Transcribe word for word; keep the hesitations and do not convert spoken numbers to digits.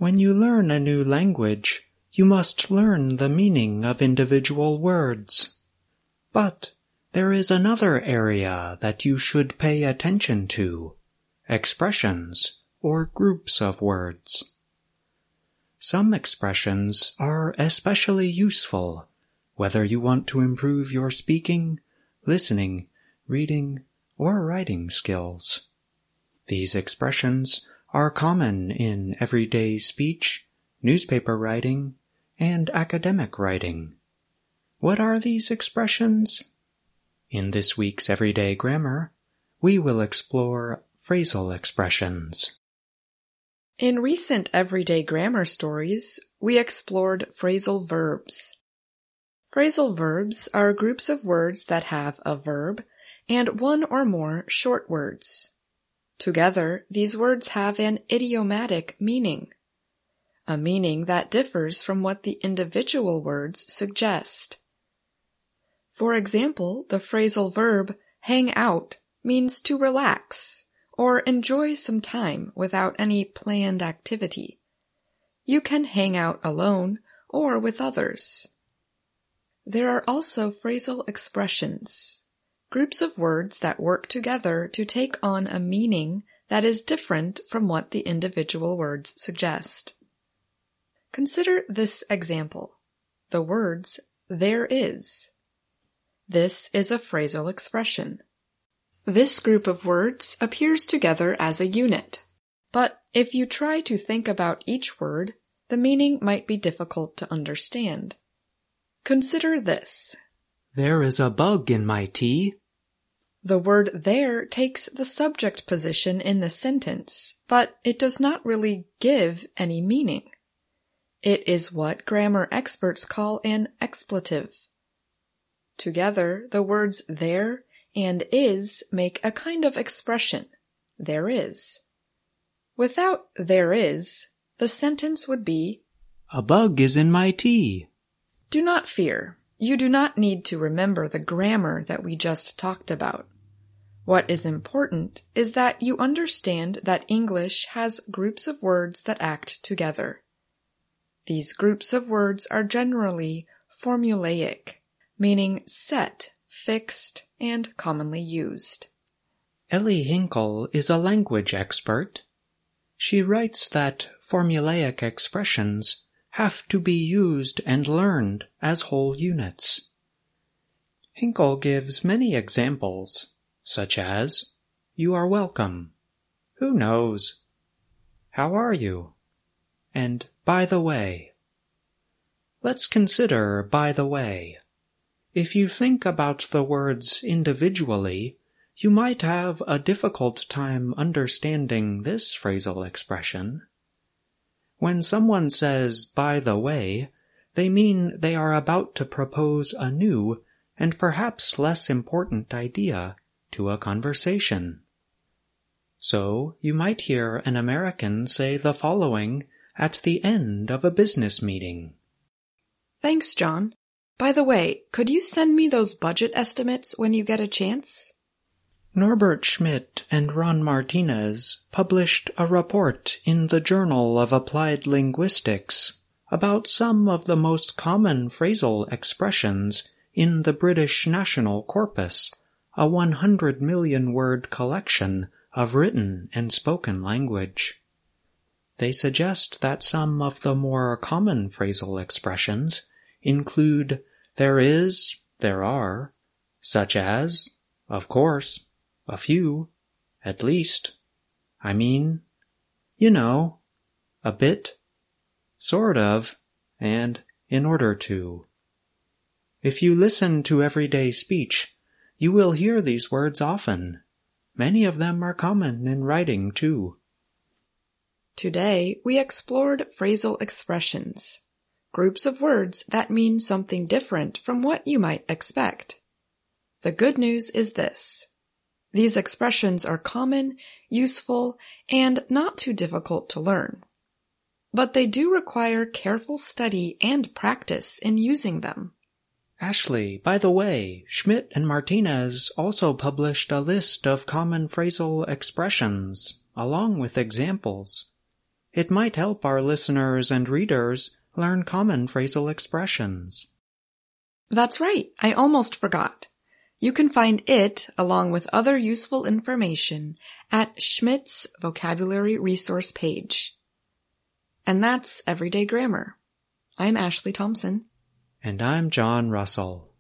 When you learn a new language, you must learn the meaning of individual words. But there is another area that you should pay attention to: expressions, or groups of words. Some expressions are especially useful, whether you want to improve your speaking, listening, reading, or writing skills. These expressions are common in everyday speech, newspaper writing, and academic writing. What are these expressions? In this week's Everyday Grammar, we will explore phrasal expressions. In recent Everyday Grammar stories, we explored phrasal verbs. Phrasal verbs are groups of words that have a verb and one or more short words. Together, these words have an idiomatic meaning, a meaning that differs from what the individual words suggest. For example, the phrasal verb hang out means to relax or enjoy some time without any planned activity. You can hang out alone or with others. There are also phrasal expressions, groups of words that work together to take on a meaning that is different from what the individual words suggest. Consider this example, the words there is. This is a phrasal expression. This group of words appears together as a unit, but if you try to think about each word, the meaning might be difficult to understand. Consider this. There is a bug in my tea. The word there takes the subject position in the sentence, but it does not really give any meaning. It is what grammar experts call an expletive. Together, the words there and is make a kind of expression, there is. Without there is, the sentence would be, A bug is in my tea. Do not fear. You do not need to remember the grammar that we just talked about. What is important is that you understand that English has groups of words that act together. These groups of words are generally formulaic, meaning set, fixed, and commonly used. Ellie Hinkle is a language expert. She writes that formulaic expressions have to be used and learned as whole units. Hinkle gives many examples, such as, you are welcome, who knows, how are you, and by the way. Let's consider by the way. If you think about the words individually, you might have a difficult time understanding this phrasal expression. When someone says by the way, they mean they are about to propose a new and perhaps less important idea to a conversation. So you might hear an American say the following at the end of a business meeting. Thanks, John. By the way, could you send me those budget estimates when you get a chance? Norbert Schmidt and Ron Martinez published a report in the Journal of Applied Linguistics about some of the most common phrasal expressions in the British National Corpus, a one hundred million word collection of written and spoken language. They suggest that some of the more common phrasal expressions include there is, there are, such as, of course, a few, at least, I mean, you know, a bit, sort of, and in order to. If you listen to everyday speech, you will hear these words often. Many of them are common in writing, too. Today, we explored phrasal expressions, groups of words that mean something different from what you might expect. The good news is this. These expressions are common, useful, and not too difficult to learn. But they do require careful study and practice in using them. Ashley, by the way, Schmidt and Martinez also published a list of common phrasal expressions, along with examples. It might help our listeners and readers learn common phrasal expressions. That's right, I almost forgot. You can find it, along with other useful information, at Schmidt's Vocabulary Resource page. And that's Everyday Grammar. I'm Ashley Thompson. And I'm John Russell.